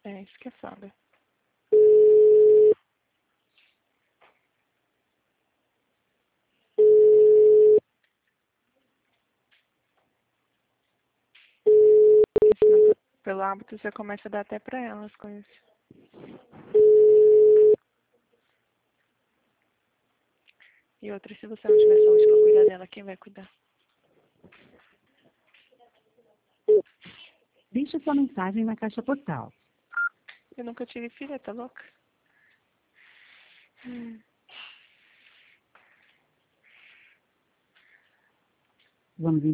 É, isso que é foda. Pelo hábito, você começa a dar até pra ela as coisas. E outra, se você não tiver saúde pra cuidar dela, quem vai cuidar? Deixe sua mensagem na caixa postal. Eu nunca tive filha, tá louca? Vamos